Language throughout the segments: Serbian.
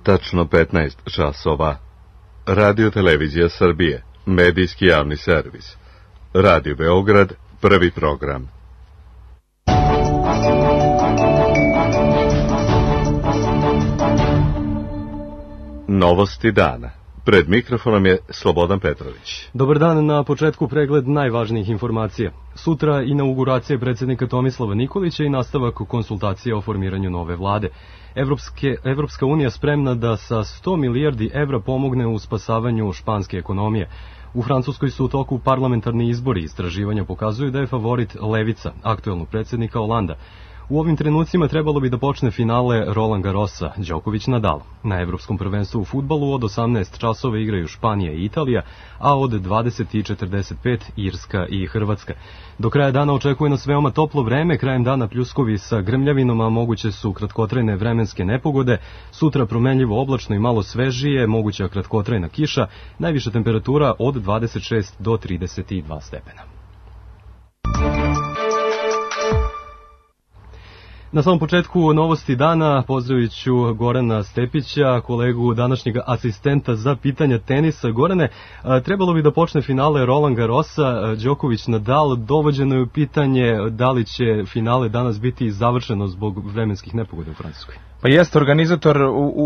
Tačno 15 časova. Radio Televizija Srbije, medijski javni servis. Radio Beograd, prvi program. Novosti dana. Pred mikrofonom je Slobodan Petrović. Dobar dan, na početku pregled najvažnijih informacija. Sutra inauguracija predsjednika Tomislava Nikolića i nastavak konsultacija o formiranju nove vlade. Evropska unija spremna da sa 100 milijardi evra pomogne u spasavanju španske ekonomije. U Francuskoj su u toku parlamentarni izbori. Istraživanja pokazuju da je favorit levica, aktuelnog predsjednika Holanda. U ovim trenucima trebalo bi da počne finale Roland Garrosa, Đoković-Nadal. Na Evropskom prvenstvu u fudbalu od 18 časova igraju Španija i Italija, a od 20:45 Irska i Hrvatska. Do kraja dana očekuje nas veoma toplo vreme, krajem dana pljuskovi sa grmljavinom, a moguće su kratkotrajne vremenske nepogode. Sutra promenljivo oblačno i malo svežije, moguća kratkotrajna kiša, najviša temperatura od 26 do 32 stepena. Na samom početku novosti dana pozdravit ću Gorana Stepića, kolegu današnjeg asistenta za pitanja tenisa. Gorane, trebalo bi da počne finale Roland Garrosa, Đoković-Nadal. Dovođeno je u pitanje da li će finale danas biti završeno zbog vremenskih nepogoda u Francuskoj. Pa jeste organizator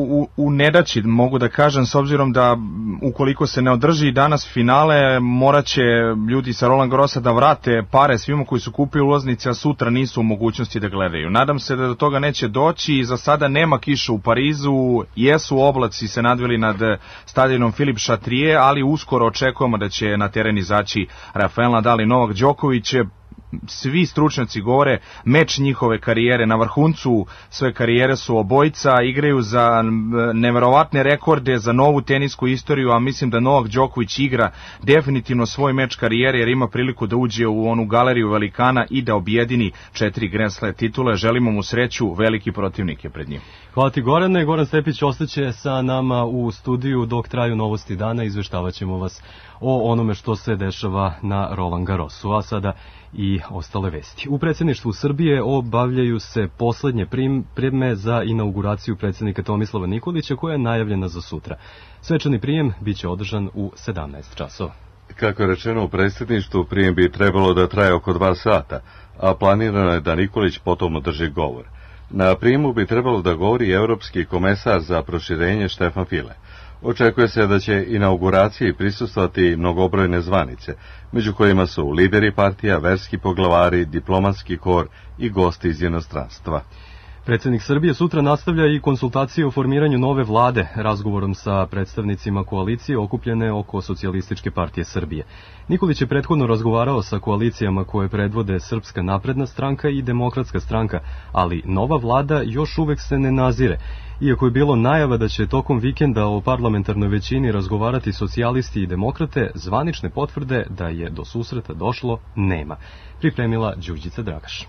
u nedaći, mogu da kažem, s obzirom da ukoliko se ne održi danas finale, morat će ljudi sa Roland Garrosa da vrate pare svima koji su kupili ulaznice, a sutra nisu u mogućnosti da gledaju. Nadam se da do toga neće doći. Za sada nema kiša u Parizu, jesu oblaci se nadvili nad stadionom Philippe Chatrier, ali uskoro očekujemo da će na teren izaći Rafael Nadal i Novak Đoković. Svi stručnjaci govore, meč njihove karijere, na vrhuncu sve karijere su obojica, igraju za neverovatne rekorde, za novu tenisku istoriju, a mislim da Novak Đoković igra definitivno svoj meč karijere jer ima priliku da uđe u onu galeriju velikana i da objedini 4 Grand Slam titule. Želimo mu sreću, veliki protivnik je pred njim. Hvala ti, Gorane. Goran Stepić ostaće sa nama u studiju dok traju novosti dana. Izveštavat ćemo vas o onome što se dešava na Roland Garrosu, a sada i ostale vesti. U predsjedništvu Srbije obavljaju se poslednje pripreme za inauguraciju predsjednika Tomislava Nikolića, koja je najavljena za sutra. Svečani prijem biće održan u 17 časova. Kako je rečeno u predsjedništvu, prijem bi trebalo da traje oko 2 sata, a planirano je da Nikolić potom održi govor. Na prijemu bi trebalo da govori evropski komesar za proširenje Štefan File. Očekuje se da će inauguraciji prisustvovati mnogobrojne zvanice, među kojima su lideri partija, verski poglavari, diplomatski kor i gosti iz inostranstva. Predsjednik Srbije sutra nastavlja i konsultacije o formiranju nove vlade, razgovorom sa predstavnicima koalicije okupljene oko Socijalističke partije Srbije. Nikolić je prethodno razgovarao sa koalicijama koje predvode Srpska napredna stranka i Demokratska stranka, ali nova vlada još uvek se ne nazire. Iako je bilo najava da će tokom vikenda o parlamentarnoj većini razgovarati socijalisti i demokrate, zvanične potvrde da je do susreta došlo nema. Pripremila Đurđica Dragaš.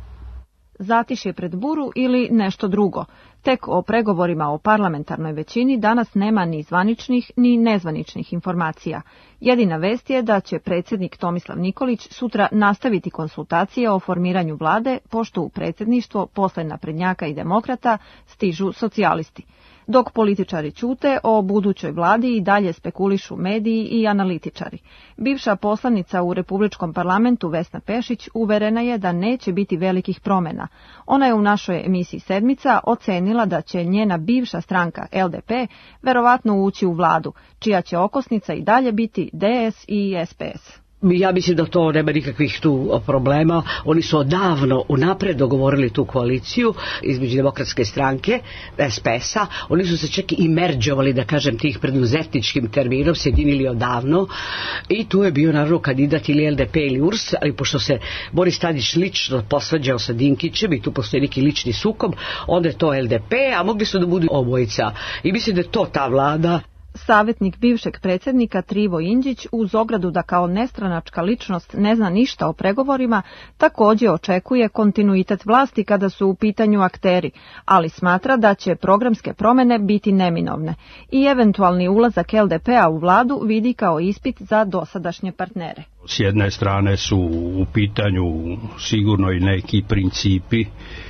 Zatišje pred buru ili nešto drugo. Tek o pregovorima o parlamentarnoj većini danas nema ni zvaničnih ni nezvaničnih informacija. Jedina vest je da će predsjednik Tomislav Nikolić sutra nastaviti konsultacije o formiranju vlade, pošto u predsjedništvo posle naprednjaka i demokrata stižu socijalisti. Dok političari ćute, o budućoj vladi i dalje spekulišu mediji i analitičari. Bivša poslanica u Republičkom parlamentu Vesna Pešić uverena je da neće biti velikih promjena. Ona je u našoj emisiji Sedmica ocenila da će njena bivša stranka LDP verovatno ući u vladu, čija će okosnica i dalje biti DS i SPS. Ja mislim da to nema nikakvih tu problema. Oni su odavno unapred dogovorili tu koaliciju između Demokratske stranke, SPS-a. Oni su se čak i merđovali, da kažem, tih preduzetničkim terminom, sjedinili odavno. I tu je bio naravno kandidat ili LDP ili URS, ali pošto se Boris Tadić lično posvađao sa Dinkićem i tu postoji neki lični sukob, onda je to LDP, a mogli su da budu obojica. I mislim da je to ta vlada. Savjetnik bivšeg predsjednika Trivo Indžić, uz ogradu da kao nestranačka ličnost ne zna ništa o pregovorima, također očekuje kontinuitet vlasti kada su u pitanju akteri, ali smatra da će programske promjene biti neminovne i eventualni ulazak LDP-a u vladu vidi kao ispit za dosadašnje partnere. S jedne strane su u pitanju sigurno i neki principi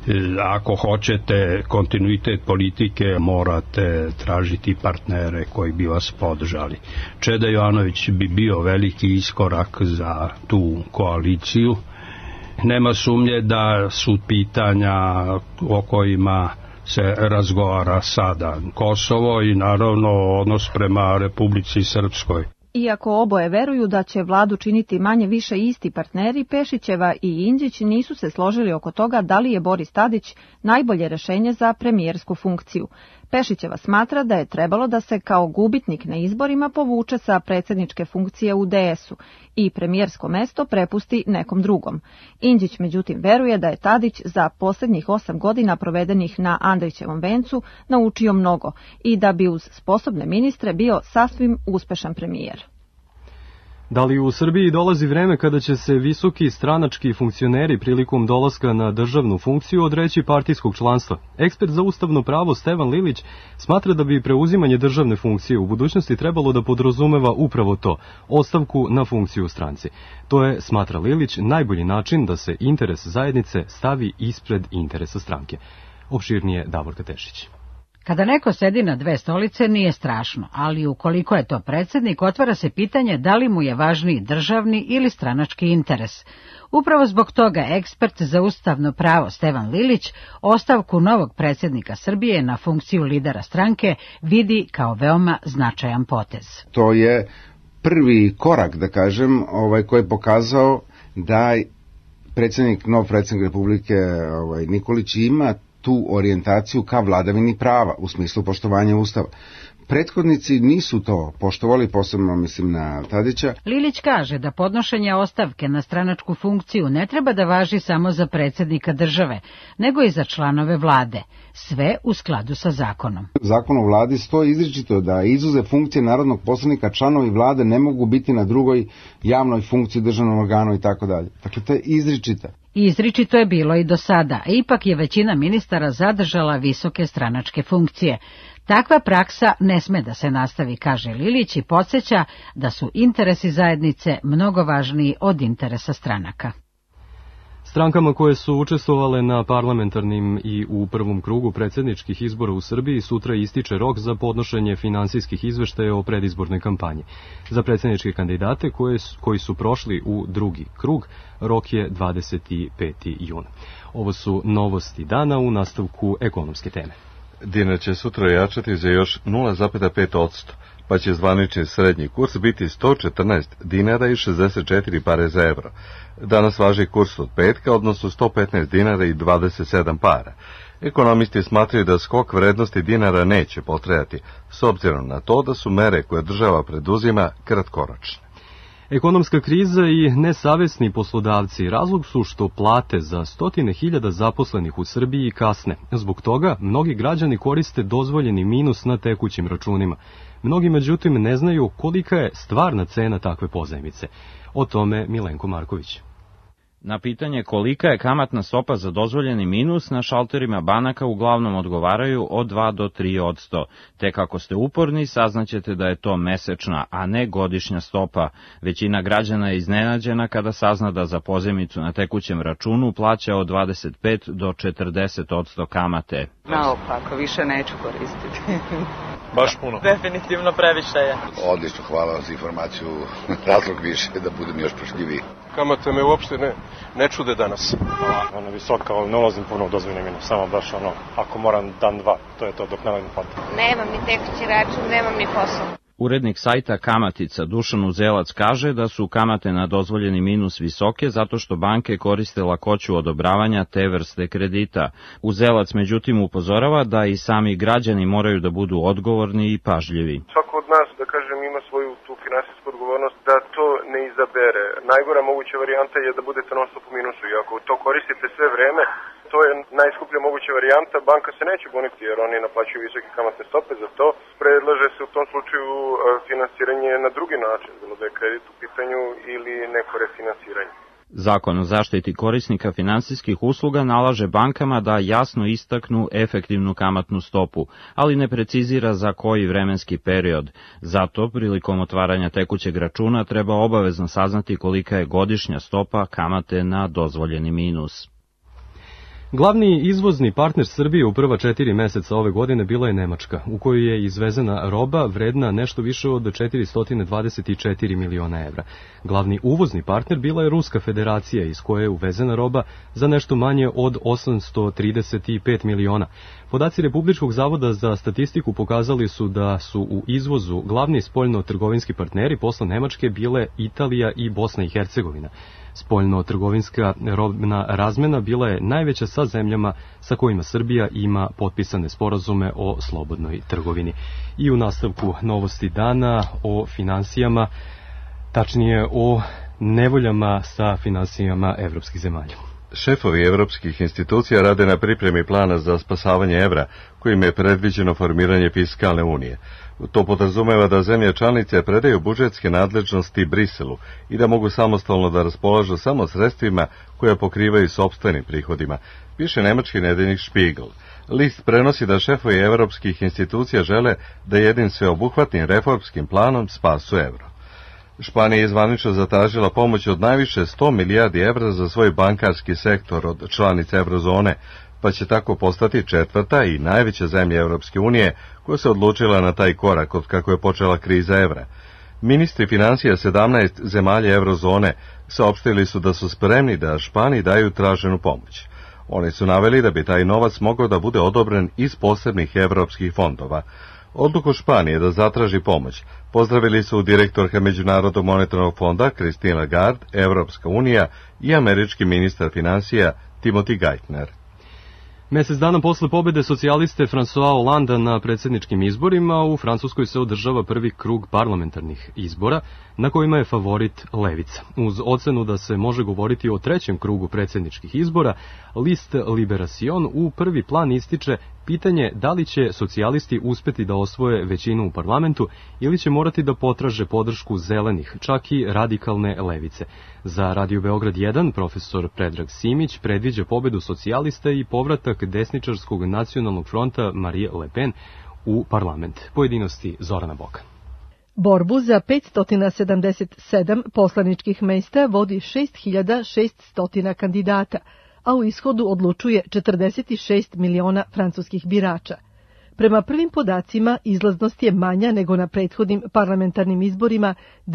Ako hoćete kontinuitet politike, morate tražiti partnere koji bi vas podržali. Čeda Jovanović bi bio veliki iskorak za tu koaliciju. Nema sumnje da su pitanja o kojima se razgovara sada Kosovo i naravno odnos prema Republici Srpskoj. Iako oboje veruju da će vladu činiti manje više isti partneri, Pešićeva i Inđić nisu se složili oko toga da li je Boris Tadić najbolje rešenje za premijersku funkciju. Pešićeva smatra da je trebalo da se kao gubitnik na izborima povuče sa predsjedničke funkcije u DS-u i premijersko mesto prepusti nekom drugom. Inđić međutim veruje da je Tadić za posljednjih 8 godina provedenih na Andrićevom vencu naučio mnogo i da bi uz sposobne ministre bio sasvim uspešan premijer. Da li u Srbiji dolazi vreme kada će se visoki stranački funkcioneri prilikom dolaska na državnu funkciju odreći partijskog članstva? Ekspert za ustavno pravo Stevan Lilić smatra da bi preuzimanje državne funkcije u budućnosti trebalo da podrazumeva upravo to, ostavku na funkciju u stranci. To je, smatra Lilić, najbolji način da se interes zajednice stavi ispred interesa stranke. Opširnije Davorka Tešić. Kada neko sedi na dve stolice nije strašno, ali ukoliko je to predsjednik, otvara se pitanje da li mu je važniji državni ili stranački interes. Upravo zbog toga ekspert za ustavno pravo Stevan Lilić ostavku novog predsjednika Srbije na funkciju lidera stranke vidi kao veoma značajan potez. To je prvi korak, da kažem, koji je pokazao da nov predsjednik Republike Nikolić ima tu orijentaciju ka vladavini prava u smislu poštovanja Ustava. Prethodnici nisu to poštovali, posebno mislim na Tadića. Lilić kaže da podnošenje ostavke na stranačku funkciju ne treba da važi samo za predsjednika države, nego i za članove vlade. Sve u skladu sa zakonom. Zakon o vladi stoji izričito da izuzev funkcije narodnog poslanika članovi vlade ne mogu biti na drugoj javnoj funkciji, državnom organu i tako dalje. Dakle, to je izričita. Izričito je bilo i do sada, a ipak je većina ministara zadržala visoke stranačke funkcije. Takva praksa ne sme da se nastavi, kaže Lilić i podsjeća da su interesi zajednice mnogo važniji od interesa stranaka. Strankama koje su učestvovale na parlamentarnim i u prvom krugu predsjedničkih izbora u Srbiji sutra ističe rok za podnošenje finansijskih izveštaja o predizbornoj kampanji. Za predsjedničke kandidate koji su prošli u drugi krug, rok je 25. juna. Ovo su novosti dana u nastavku ekonomske teme. Dinar će sutra jačati za još 0,5%, pa će zvanični srednji kurs biti 114 dinara i 64 pare za evro. Danas važi kurs od petka, odnosno 115 dinara i 27 para. Ekonomisti smatraju da skok vrednosti dinara neće potrajati, s obzirom na to da su mere koje država preduzima kratkoročne. Ekonomska kriza i nesavesni poslodavci razlog su što plate za 100.000 zaposlenih u Srbiji kasne. Zbog toga mnogi građani koriste dozvoljeni minus na tekućim računima. Mnogi međutim ne znaju kolika je stvarna cena takve pozajmice. O tome Milenko Marković. Na pitanje kolika je kamatna stopa za dozvoljeni minus, na šalterima banaka uglavnom odgovaraju od 2 do 3%. Tek ako ste uporni, saznaćete da je to mesečna, a ne godišnja stopa. Većina građana je iznenađena kada sazna da za pozajmicu na tekućem računu plaća od 25 do 40% kamate. Naopako, više neću koristiti. Baš puno. Definitivno previše je. Odlično, hvala za informaciju. Razlog više da budem još pažljiviji. Kamate me uopšte ne čude danas. Ono visoka, ne ulazim puno u dozvoljeni minus, samo baš ako moram dan, dva, to je to dok ne vadim platu. Nemam ni tekući račun, nemam ni posao. Urednik sajta Kamatica Dušan Uzelac kaže da su kamate na dozvoljeni minus visoke zato što banke koriste lakoću odobravanja te vrste kredita. Uzelac međutim upozorava da i sami građani moraju da budu odgovorni i pažljivi. Svako od nas, da kažem, ima svoju tu finansijsku odgovornost da to ne izabere. Najgora moguća varijanta je da budete non stop u minusu i ako to koristite sve vreme, to je najskuplja moguća varijanta, banka se neće buniti jer oni naplaćuju visoke kamatne stope, za to predlaže se u tom slučaju finansiranje na drugi način, bilo da je kredit u pitanju ili neko refinansiranje. Zakon o zaštiti korisnika finansijskih usluga nalaže bankama da jasno istaknu efektivnu kamatnu stopu, ali ne precizira za koji vremenski period. Zato, prilikom otvaranja tekućeg računa, treba obavezno saznati kolika je godišnja stopa kamate na dozvoljeni minus. Glavni izvozni partner Srbije u prva 4 meseca ove godine bila je Nemačka, u kojoj je izvezena roba vredna nešto više od 424 miliona evra. Glavni uvozni partner bila je Ruska federacija, iz koje je uvezena roba za nešto manje od 835 miliona. Podaci Republičkog zavoda za statistiku pokazali su da su u izvozu glavni spoljno-trgovinski partneri posle Nemačke bile Italija i Bosna i Hercegovina. Spoljno-trgovinska robna razmena bila je najveća sa zemljama sa kojima Srbija ima potpisane sporazume o slobodnoj trgovini. I u nastavku novosti dana o finansijama, tačnije o nevoljama sa finansijama evropskih zemalja. Šefovi evropskih institucija rade na pripremi plana za spasavanje evra, kojim je predviđeno formiranje fiskalne unije. To podrazumeva da zemlje članice predaju budžetske nadležnosti Briselu i da mogu samostalno da raspolažu samo sredstvima koja pokrivaju sopstvenim prihodima, piše nemački nedeljnik Spiegel. List prenosi da šefovi evropskih institucija žele da jednim sveobuhvatnim reformskim planom spasu evro. Španija je zvanično zatražila pomoć od najviše 100 milijardi evra za svoj bankarski sektor od članica eurozone, pa će tako postati četvrta i najveća zemlja Evropske unije koja se odlučila na taj korak od kako je počela kriza evra. Ministri financija 17 zemalja eurozone saopštili su da su spremni da Španiji daju traženu pomoć. Oni su naveli da bi taj novac mogao da bude odobren iz posebnih evropskih fondova. Odluku Španije da zatraži pomoć pozdravili su direktorka Međunarodnog monetarnog fonda Christine Lagarde, Evropska unija i američki ministar financija Timothy Geithner. Mesec dana posle pobede socijaliste François Hollande na predsjedničkim izborima, u Francuskoj se održava prvi krug parlamentarnih izbora, na kojima je favorit levica. Uz ocenu da se može govoriti o trećem krugu predsjedničkih izbora, list Libération u prvi plan ističe pitanje da li će socijalisti uspeti da osvoje većinu u parlamentu ili će morati da potraže podršku zelenih, čak i radikalne levice. Za Radio Beograd 1 profesor Predrag Simić predviđa pobedu socijalista i povratak desničarskog nacionalnog fronta Marine Le Pen u parlament. Pojedinosti Zorana Boka. Borbu za 577 poslaničkih mesta vodi 6600 kandidata, a u ishodu odlučuje 46 miliona francuskih birača. Prema prvim podacima, izlaznost je manja nego na prethodnim parlamentarnim izborima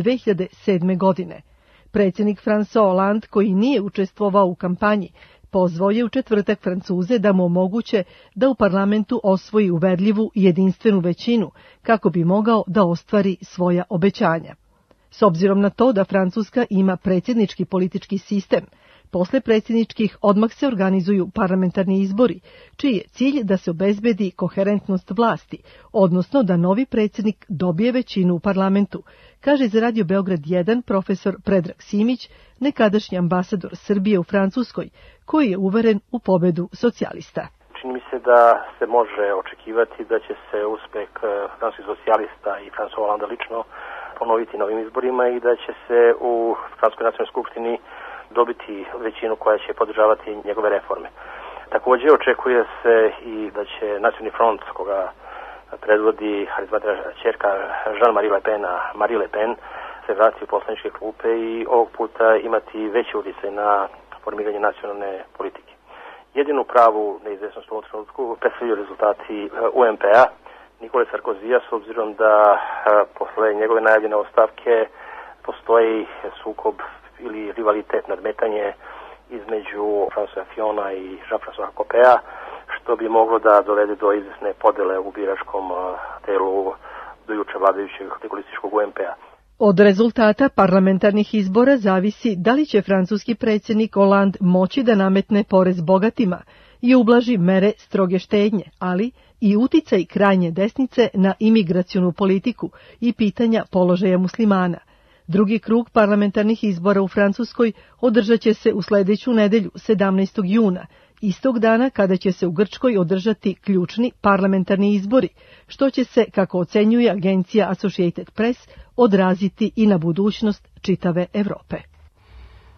2007. godine. Predsjednik François Hollande, koji nije učestvovao u kampanji, pozvao je u četvrtak Francuze da mu omoguće da u parlamentu osvoji uverljivu i jedinstvenu većinu kako bi mogao da ostvari svoja obećanja. S obzirom na to da Francuska ima predsjednički politički sistem, posle predsjedničkih odmah se organizuju parlamentarni izbori, čiji je cilj da se obezbedi koherentnost vlasti, odnosno da novi predsjednik dobije većinu u parlamentu, kaže za Radio Beograd 1 profesor Predrag Simić, nekadašnji ambasador Srbije u Francuskoj, koji je uveren u pobedu socijalista. Čini mi se da se može očekivati da će se uspeh francuskih socijalista i François Hollande lično ponoviti na ovim izborima i da će se u Francuskoj nacionalnoj skupštini dobiti većinu koja će podržavati njegove reforme. Također očekuje se i da će Nacionalni front, koga predvodi harizmatična ćerka Jean-Marie Le Pena, Marie Le Pen, se vrati u poslaničke klupe i ovog puta imati veći utjecaj na formiranje nacionalne politike. Jedinu pravu neizvesnost u ovom trenutku predstavljaju rezultati UMP-a Nikole Sarkozija, s obzirom da posle njegove najavljene ostavke postoji sukob ili rivalitet, nadmetanje između Françoisa Fillona i Jean-François Copéa, što bi moglo da dovede do izvesne podele u biračkom telu do juče vladajućeg legalističkog UMP-a. Od rezultata parlamentarnih izbora zavisi da li će francuski predsjednik Hollande moći da nametne porez bogatima i ublaži mere stroge štednje, ali i uticaj krajnje desnice na imigracionu politiku i pitanja položaja muslimana. Drugi krug parlamentarnih izbora u Francuskoj održat će se u sledeću nedelju, 17. juna, istog dana kada će se u Grčkoj održati ključni parlamentarni izbori, što će se, kako ocenjuje agencija Associated Press, odraziti i na budućnost čitave Evrope.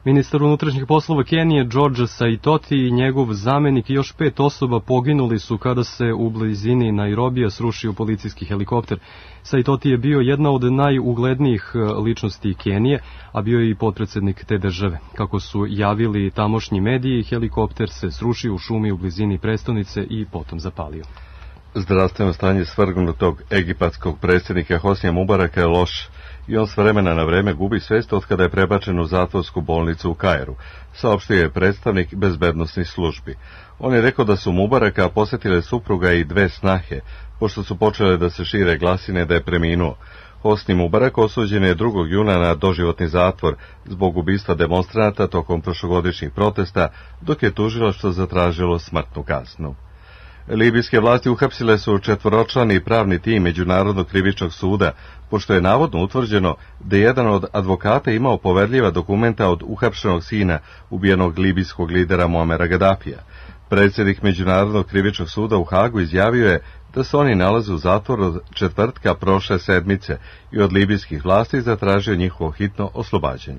Ministar unutrašnjih poslova Kenije George Saitoti i njegov zamenik i još 5 osoba poginuli su kada se u blizini Nairobija srušio policijski helikopter. Saitoti je bio jedna od najuglednijih ličnosti Kenije, a bio je i potpredsednik te države. Kako su javili tamošnji mediji, helikopter se srušio u šumi u blizini prestonice i potom zapalio. Zdravstveno stanje svrgnutog egipatskog predsjednika Hosnija Mubaraka je loš i on s vremena na vreme gubi svest od kada je prebačen u zatvorsku bolnicu u Kairu, saopštio je predstavnik bezbednosnih službi. On je rekao da su Mubaraka posjetile supruga i 2 snahe, pošto su počele da se šire glasine da je preminuo. Hosni Mubarak osuđen je 2. juna na doživotni zatvor zbog ubistva demonstranata tokom prošlogodišnjih protesta, dok je tužilaštvo zatražilo smrtnu kaznu. Libijske vlasti uhapsile su 4-člani pravni tim Međunarodnog krivičnog suda, pošto je navodno utvrđeno da je jedan od advokata imao poverljiva dokumenta od uhapšenog sina ubijenog libijskog lidera Muamera Gadafija. Predsjednik Međunarodnog krivičnog suda u Hagu izjavio je da se oni nalaze u zatvoru od četvrtka prošle sedmice i od libijskih vlasti zatražio njihovo hitno oslobađanje.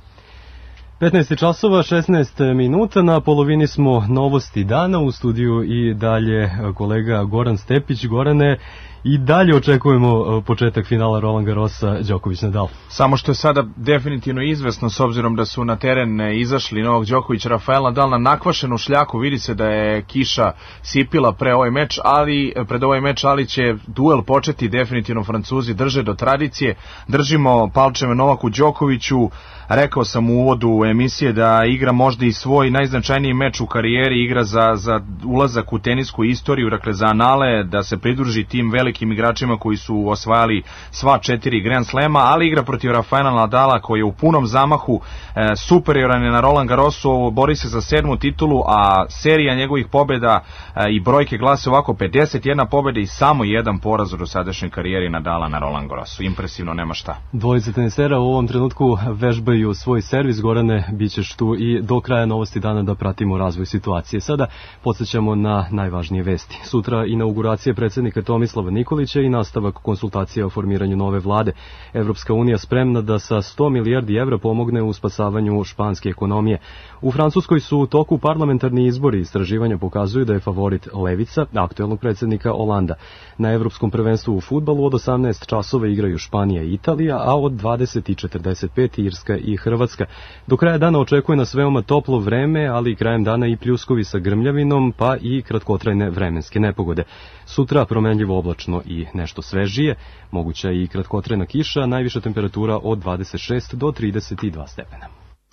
15 časova, 16 minuta, na polovini smo novosti dana, u studiju i dalje kolega Goran Stepić. Gorane, i dalje očekujemo početak finala Roland Garrosa Đoković-Nadal. Samo što je sada definitivno izvesno, s obzirom da su na teren izašli Novak Đoković, Rafael Nadal na nakvašenu šljaku, vidi se da je kiša sipila pred ovaj meč, ali će duel početi definitivno. Francuzi drže do tradicije, držimo palčeve Novaku Đokoviću. Rekao sam u uvodu emisije da igra možda i svoj najznačajniji meč u karijeri, igra za ulazak u tenisku istoriju, dakle za anale, da se pridruži tim velikim igračima koji su osvajali sva 4 Grand Slema, ali igra protiv Rafaela Nadala koji je u punom zamahu, superioran je na Roland Garrosu, bori se za 7. titulu, a serija njegovih pobjeda i brojke glase ovako: 51 pobjeda i samo 1 poraz u dosadašnjoj karijeri Nadala na Roland Garrosu. Impresivno, nema šta. Dvojica tenisera u ovom trenutku vežbaju svoj servis. Gorane, bit ćeš tu i do kraja novosti dana da pratimo razvoj situacije. Sada podsjećamo na najvažnije vesti. Sutra inauguracija predsjednika Tomislava Nikolića i nastavak konsultacija o formiranju nove vlade. Evropska unija spremna da sa 100 milijardi evra pomogne u spasavanju španske ekonomije. U Francuskoj su u toku parlamentarni izbori. Istraživanja pokazuju da je favorit levica aktuelnog predsjednika Holanda. Na Evropskom prvenstvu u fudbalu od 18 časova igraju Španija i Italija, a od 20:45 Irska i Hrvatska. Do kraja dana očekuje nas veoma toplo vreme, ali krajem dana i pljuskovi sa grmljavinom, pa i kratkotrajne vremenske nepogode. Sutra promenljivo oblačno i nešto svežije, moguća i kratkotrajna kiša, najviša temperatura od 26 do 32 stepena.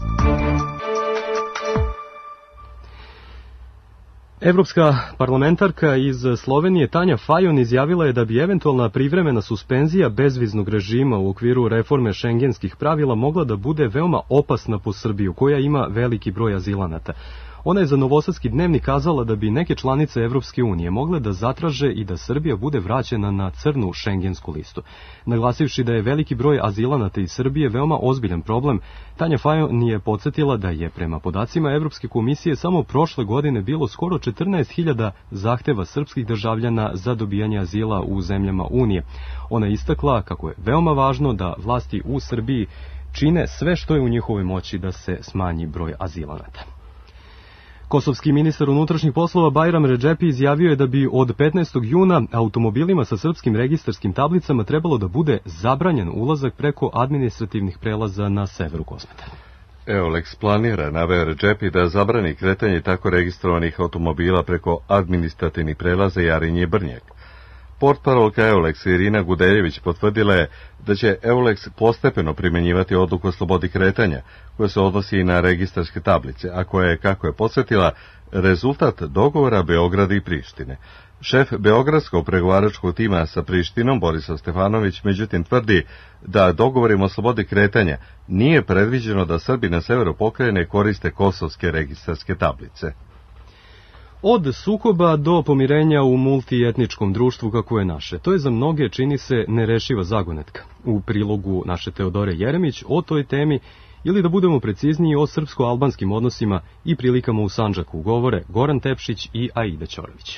Evropska parlamentarka iz Slovenije Tanja Fajon izjavila je da bi eventualna privremena suspenzija bezviznog režima u okviru reforme šengenskih pravila mogla da bude veoma opasna po Srbiju, koja ima veliki broj azilanata. Ona je za Novosadski dnevnik kazala da bi neke članice Evropske unije mogle da zatraže i da Srbija bude vraćena na crnu šengensku listu. Naglasivši da je veliki broj azilanata iz Srbije veoma ozbiljan problem, Tanja Fajon je podsjetila da je prema podacima Evropske komisije samo prošle godine bilo skoro 14.000 zahteva srpskih državljana za dobijanje azila u zemljama Unije. Ona je istakla kako je veoma važno da vlasti u Srbiji čine sve što je u njihovoj moći da se smanji broj azilanata. Kosovski ministar unutrašnjih poslova Bajram Redžepi izjavio je da bi od 15. juna automobilima sa srpskim registarskim tablicama trebalo da bude zabranjen ulazak preko administrativnih prelaza na severu Kosmeta. EULEX planira, naveo Redžepi, da zabrani kretanje tako registrovanih automobila preko administrativnih prelaza Jarinje i Brnjak. Portparolka EULEX Irina Gudeljević potvrdila je da će EULEX postepeno primjenjivati odluku o slobodi kretanja, koja se odnosi i na registarske tablice, a koja je, kako je podsjetila, rezultat dogovora Beograda i Prištine. Šef beogradskog pregovaračkog tima sa Prištinom, Borislav Stefanović, međutim tvrdi da dogovorima o slobodi kretanja nije predviđeno da Srbi na severu pokrajine koriste kosovske registarske tablice. Od sukoba do pomirenja u multietničkom društvu kako je naše. To je za mnoge, čini se, nerešiva zagonetka. U prilogu naše Teodore Jeremić o toj temi, ili da budemo precizniji, o srpsko-albanskim odnosima i prilikama u Sandžaku, govore Goran Tepšić i Aida Ćorović.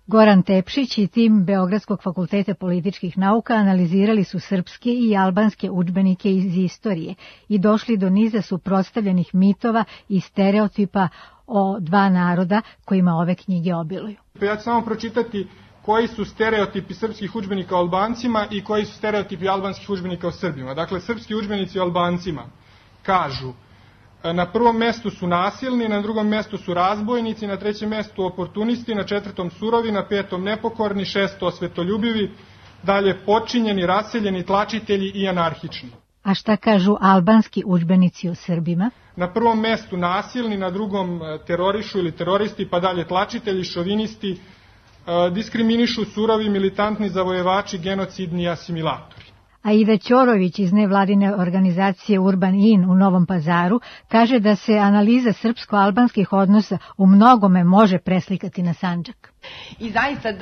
Goran Tepšić i tim Beogradskog fakulteta političkih nauka analizirali su srpske i albanske udžbenike iz istorije i došli do niza suprotstavljenih mitova i stereotipa o dva naroda kojima ove knjige obiluju. Ja ću samo pročitati koji su stereotipi srpskih udžbenika o Albancima i koji su stereotipi albanskih udžbenika o Srbima. Dakle, srpski udžbenici o Albancima kažu: na prvom mestu su nasilni, na drugom mestu su razbojnici, na trećem mestu oportunisti, na četvrtom surovi, na petom nepokorni, šesto osvetoljubivi, dalje počinjeni, raseljeni, tlačitelji i anarhični. A šta kažu albanski udžbenici o Srbima? Na prvom mestu nasilni, na drugom terorišu ili teroristi, pa dalje tlačitelji, šovinisti, diskriminišu, surovi, militantni zavojevači, genocidni asimilatori. Aida Ćorović iz nevladine organizacije Urban In u Novom Pazaru kaže da se analiza srpsko-albanskih odnosa u mnogome može preslikati na Sandžak. I zaista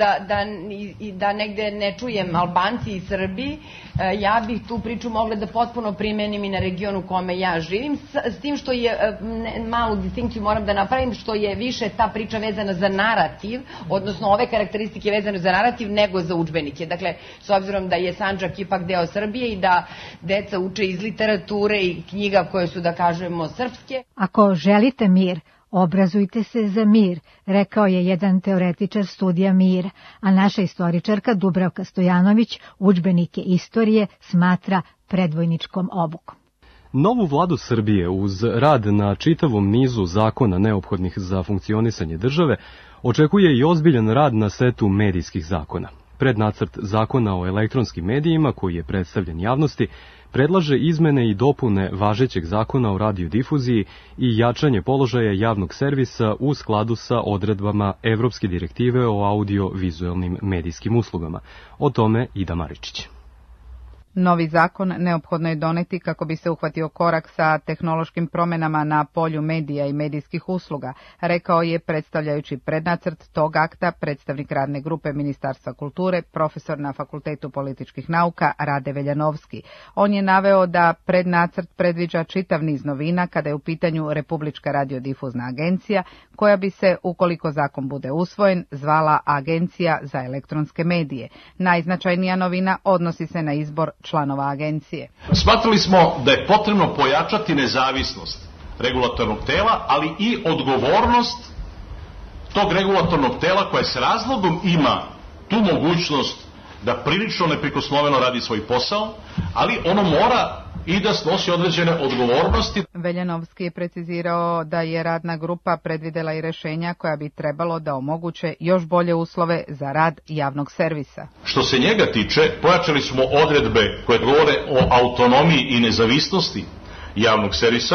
da negde ne čujem Albanci i Srbi, ja bih tu priču mogla da potpuno primenim i na regionu u kome ja živim, s tim što je, malu distinkciju moram da napravim, što je više ta priča vezana za narativ, odnosno ove karakteristike vezane za narativ nego za udžbenike. Dakle, s obzirom da je Sandžak ipak deo Srbije i da deca uče iz literature i knjiga koje su, da kažemo, srpske. Ako želite mir, obrazujte se za mir, rekao je jedan teoretičar studija mira, a naša istoričarka Dubravka Stojanović udžbenike istorije smatra predvojničkom obukom. Novu vladu Srbije uz rad na čitavom nizu zakona neophodnih za funkcionisanje države očekuje i ozbiljan rad na setu medijskih zakona. Prednacrt zakona o elektronskim medijima, koji je predstavljen javnosti, predlaže izmene i dopune važećeg zakona o radiodifuziji i jačanje položaja javnog servisa u skladu sa odredbama Evropske direktive o audio-vizuelnim medijskim uslugama. O tome Ida Maričić. Novi zakon neophodno je doneti kako bi se uhvatio korak sa tehnološkim promenama na polju medija i medijskih usluga, rekao je predstavljajući prednacrt tog akta predstavnik radne grupe Ministarstva kulture, profesor na Fakultetu političkih nauka Rade Veljanovski. On je naveo da prednacrt predviđa čitav niz novina kada je u pitanju Republička radiodifuzna agencija, koja bi se, ukoliko zakon bude usvojen, zvala Agencija za elektronske medije. Najznačajnija novina odnosi se na izbor članova agencije. Smatrali smo da je potrebno pojačati nezavisnost regulatornog tela, ali i odgovornost tog regulatornog tela koje s razlogom ima tu mogućnost da prilično neprikosnoveno radi svoj posao, ali ono mora i da snosi određene odgovornosti. Veljanovski je precizirao da je radna grupa predvidela i rešenja koja bi trebalo da omoguće još bolje uslove za rad javnog servisa. Što se njega tiče, pojačali smo odredbe koje govore o autonomiji i nezavisnosti javnog servisa,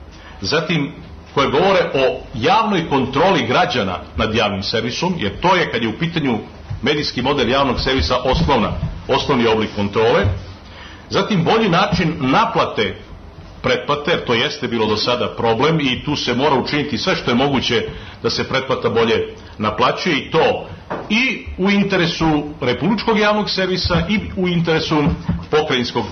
zatim koje govore o javnoj kontroli građana nad javnim servisom, jer to je, kad je u pitanju medijski model javnog servisa, osnovni oblik kontrole. Zatim bolji način naplate pretplate, jer to jeste bilo do sada problem i tu se mora učiniti sve što je moguće da se pretplata bolje naplaćuje, i to i u interesu republičkog javnog servisa i u interesu pokrajinskog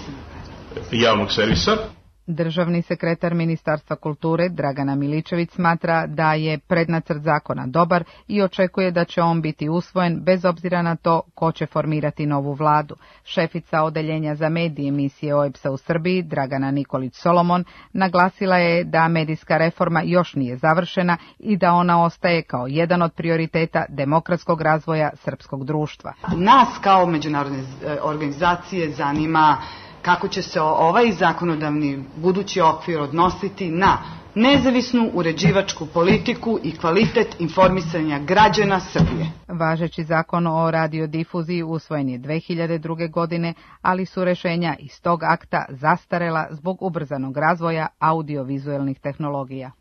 javnog servisa. Državni sekretar Ministarstva kulture Dragana Miličević smatra da je prednacrt zakona dobar i očekuje da će on biti usvojen bez obzira na to ko će formirati novu vladu. Šefica odeljenja za medije emisije OEBS-a u Srbiji, Dragana Nikolić Solomon, naglasila je da medijska reforma još nije završena i da ona ostaje kao jedan od prioriteta demokratskog razvoja srpskog društva. Nas kao međunarodne organizacije zanima kako će se ovaj zakonodavni budući okvir odnositi na nezavisnu uređivačku politiku i kvalitet informisanja građana Srbije. Važeći zakon o radiodifuziji usvojen je 2002. godine, ali su rešenja iz tog akta zastarela zbog ubrzanog razvoja audiovizuelnih tehnologija.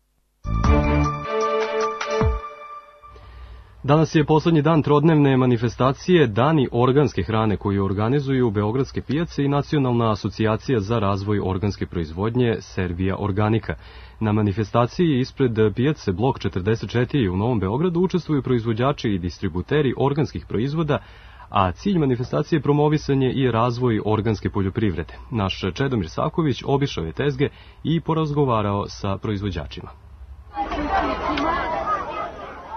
Danas je poslednji dan trodnevne manifestacije Dani organske hrane koju organizuju Beogradske pijace i Nacionalna asocijacija za razvoj organske proizvodnje Servija Organika. Na manifestaciji ispred pijace Blok 44 u Novom Beogradu učestvuju proizvođači i distributeri organskih proizvoda, a cilj manifestacije je promovisanje i razvoj organske poljoprivrede. Naš Čedomir Savković obišao je tezge i porazgovarao sa proizvođačima.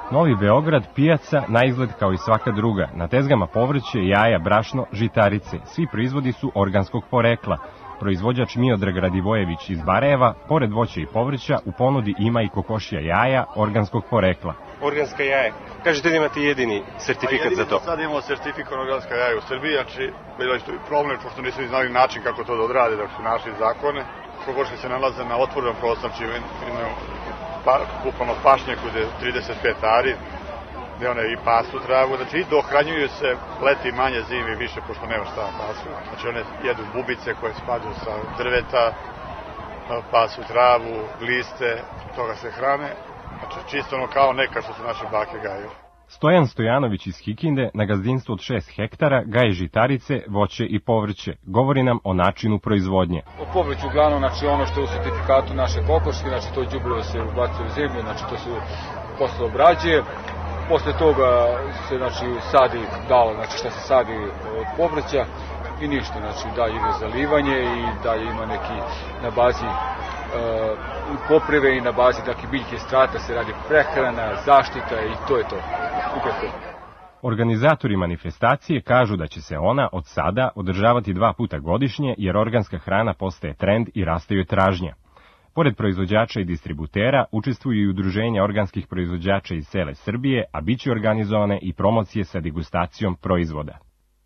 Novi Beograd, pijaca, na izgled kao i svaka druga. Na tezgama povrće, jaja, brašno, žitarice. Svi proizvodi su organskog porekla. Proizvođač Miodrag Radivojević iz Barajeva, pored voća i povrća, u ponudi ima i kokošja jaja organskog porekla. Organska jaja. Kažete da imate jedini sertifikat za to? Sad imamo sertifikat organska jaja u Srbiji, znači bilo što je problem, pošto nisu znali način kako to da odrade dok su našli zakone. Kokoške se nalaze na otvorenom prostoru, znači imaju kupano pašnjaku gde je 35 ari, gde one i pasu travu, znači i dohranjuju se leti manje, zimi više, pošto nema šta pasu. Znači one jedu bubice koje spadaju sa drveta, pasu travu, liste, toga se hrane. Znači čisto ono kao nekad što su naše bake gajile. Stojan Stojanović iz Kikinde na gazdinstvu od 6 hektara gaji žitarice, voće i povrće. Govori nam o načinu proizvodnje. O povrću uglavnom, znači ono što je u sertifikatu naše kokoške, znači to đubrivo se ubacuje u zemlju, znači to se posle obrađuje. Posle toga se znači sadi dalo, znači šta se sadi od povrća i ništa, znači dalje ide zalivanje i dalje ima neki na bazi popreve i na bazi takih biljke strata se radi prehrana, zaštita i to je to. Ukratko. Organizatori manifestacije kažu da će se ona od sada održavati 2 puta godišnje jer organska hrana postaje trend i raste joj tražnja. Pored proizvođača i distributera učestvuju i udruženja organskih proizvođača iz cele Srbije, a bit će organizovane i promocije sa degustacijom proizvoda.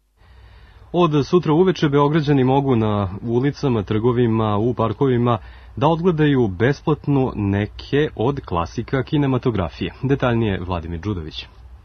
Od sutra uveče Beograđani mogu na ulicama, trgovima, u parkovima da odgledaju besplatno neke od klasika kinematografije. Detaljnije Vladimir Đudović.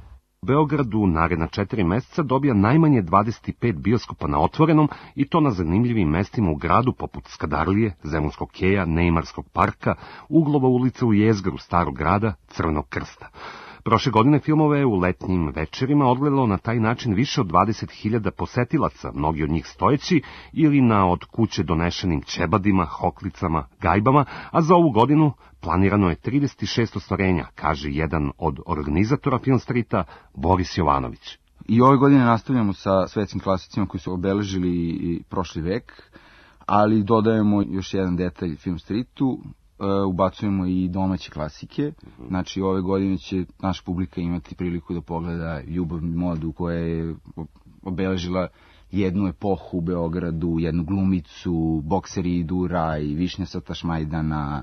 U Beogradu naredna 4 meseca dobija najmanje 25 bioskopa na otvorenom i to na zanimljivim mestima u gradu poput Skadarlije, Zemunskog keja, Nejmarskog parka, Uglova ulica u jezgru Starog grada, Crvenog krsta. Prošle godine filmove u letnjim večerima odgledalo na taj način više od 20.000 posetilaca, mnogi od njih stojeći ili na od kuće donešenim ćebadima, hoklicama, gajbama, a za ovu godinu planirano je 36 ostvarenja, kaže jedan od organizatora Film Streeta, Boris Jovanović. I ove godine nastavljamo sa svetskim klasicima koji su obeležili i prošli vek, ali dodajemo još jedan detalj Film Streetu, ubacujemo i domaće klasike, znači ove godine će naša publika imati priliku da pogleda Ljubav i modu koja je obeležila jednu epohu u Beogradu, jednu glumicu, Bokseri idu raj, Višnja sa Tašmajdana,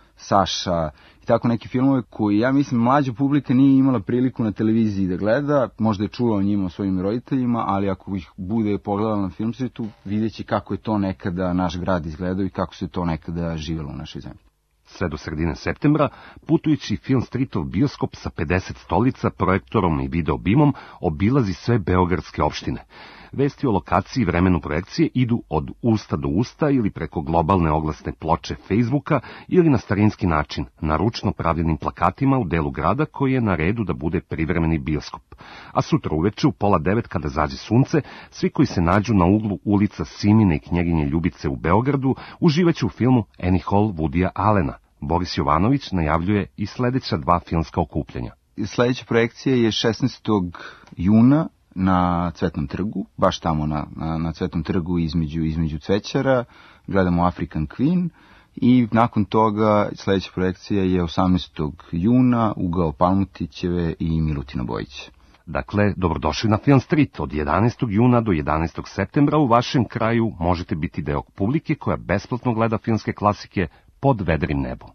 Saša i tako neki filmove koji, ja mislim, mlađa publika nije imala priliku na televiziji da gleda, možda je čula o njima, o svojim roditeljima, ali ako ih bude pogledala na Film Streetu, vidjet će kako je to nekada naš grad izgledao i kako se to nekada živelo u našoj zemlji. Sve do sredine septembra, putujući Film Streetov bioskop sa 50 stolica, projektorom i videobimom obilazi sve beogradske opštine. Vesti o lokaciji i vremenu projekcije idu od usta do usta ili preko globalne oglasne ploče Facebooka ili na starinski način, na ručno pravljenim plakatima u delu grada koji je na redu da bude privremeni bioskop. A sutra uveče u 8:30 kada zađe sunce, svi koji se nađu na uglu ulica Simine i Knjeginje Ljubice u Beogradu uživaće u filmu Annie Hall Woodya Allena. Boris Jovanović najavljuje i sledeća 2 filmska okupljanja. Sledeća projekcija je 16. juna na Cvetnom trgu, baš tamo na Cvetnom trgu između cvećara, gledamo African Queen i nakon toga sledeća projekcija je 18. juna, ugao Palmutićeve i Milutina Bojića. Dakle, dobrodošli na Film Street. Od 11. juna do 11. septembra u vašem kraju možete biti deo publike koja besplatno gleda filmske klasike pod vedrim nebom.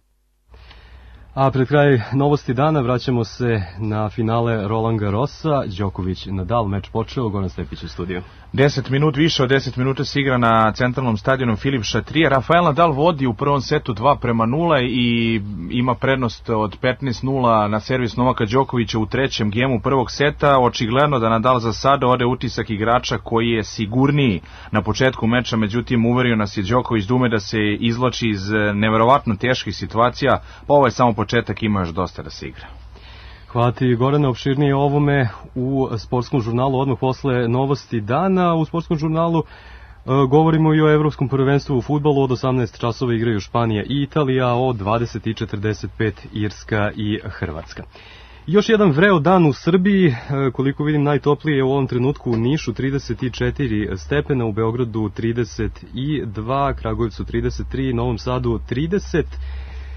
A pred kraj novosti dana vraćamo se na finale Roland Garrosa. Đoković Nadal, meč počeo, Goran Stepić u studiju. 10 minut, više od 10 minuta se igra na centralnom stadionu Filip Chatrier. Rafael Nadal vodi u prvom setu 2:0 i ima prednost od 15:0 na servis Novaka Đokovića u trećem gemu prvog seta. Očigledno da Nadal za sada ode utisak igrača koji je sigurniji na početku meča, međutim uverio nas je Đoković da ume da se izvlači iz neverovatno teških situacija, pa ovo je samo početak, ima još dosta da se igra. Hvala ti, Gorane, opširnije o ovome u sportskom žurnalu odmah posle novosti dana. U sportskom žurnalu govorimo i o evropskom prvenstvu u fudbalu. Od 18 časova igraju Španija i Italija, od 20:45 Irska i Hrvatska. Još jedan vreo dan u Srbiji, koliko vidim najtoplije je u ovom trenutku u Nišu 34 stepena, u Beogradu 32, Kragujevcu 33, Novom Sadu 30.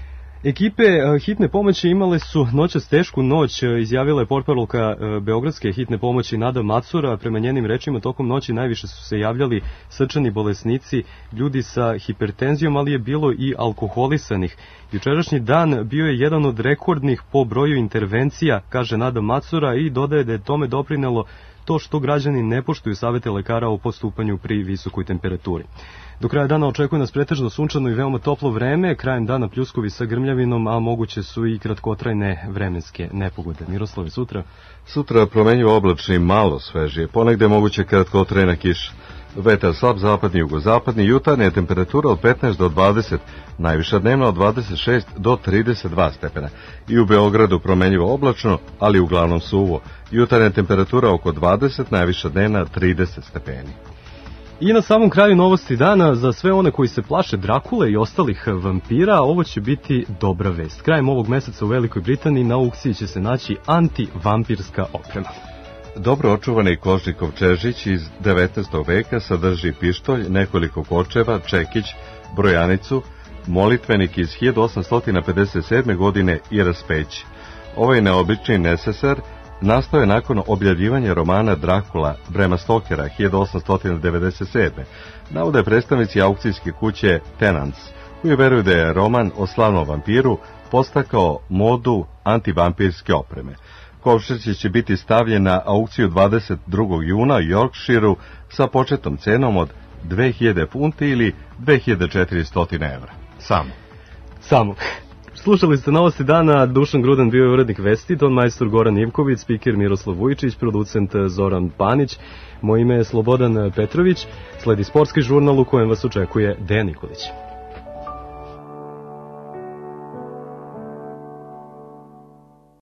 Ekipe hitne pomoći imale su noćas tešku noć, izjavila je portparolka Beogradske hitne pomoći Nada Macura. Prema njenim rečima, tokom noći najviše su se javljali srčani bolesnici, ljudi sa hipertenzijom, ali je bilo i alkoholisanih. Jučerašnji dan bio je jedan od rekordnih po broju intervencija, kaže Nada Macura, i dodaje da je tome doprinelo to što građani ne poštuju savete lekara o postupanju pri visokoj temperaturi. Do kraja dana očekuje nas pretežno sunčano i veoma toplo vreme, krajem dana pljuskovi sa grmljavinom, a moguće su i kratkotrajne vremenske nepogode. Miroslave, sutra? Sutra promenjivo oblačno i malo svežije, ponegde moguće kratkotrajna kiša. Vetar slab zapadni, jugozapadni, jutarnja temperatura od 15 do 20, najviša dnevna od 26 do 32 stepena. I u Beogradu promenjivo oblačno, ali uglavnom suvo. Jutarnja temperatura oko 20, najviša dnevna 30 stepeni. I na samom kraju novosti dana, za sve one koji se plaše Drakule i ostalih vampira, ovo će biti dobra vest. Krajem ovog meseca u Velikoj Britaniji na aukciji će se naći antivampirska oprema. Dobro očuvani kožni kovčežić iz 19. veka sadrži pištolj, nekoliko kočeva, čekić, brojanicu, molitvenik iz 1857. godine i raspeći. Ovaj neobični neseser nastao je nakon objavljivanja romana Drakula Brema Stokera 1897. Navode predstavnici aukcijske kuće Tenants, koji veruju da je roman o slavnom vampiru postakao modu antivampirske opreme. Kovčežić će biti stavljen na aukciju 22. juna u Yorkshireu sa početnom cenom od 2000 funti ili 2400 evra. Samo. Slušali ste novosti dana, Dušan Grudan bio je urednik vesti, ton majstor Goran Ivković, spiker Miroslav Vujičić, producent Zoran Panić, moje ime je Slobodan Petrović, sledi sportski žurnal u kojem vas očekuje Dejan Nikolić.